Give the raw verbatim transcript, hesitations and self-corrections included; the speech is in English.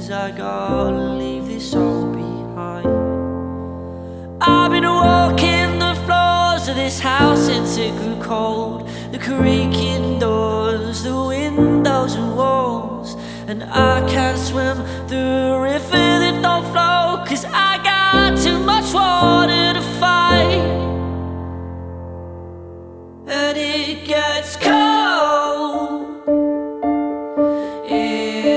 'cause I gotta leave this all behind. I've been walking the floors of this house since it grew cold, the creaking doors, the windows and walls. And I can't swim through a river that don't flow, 'cause I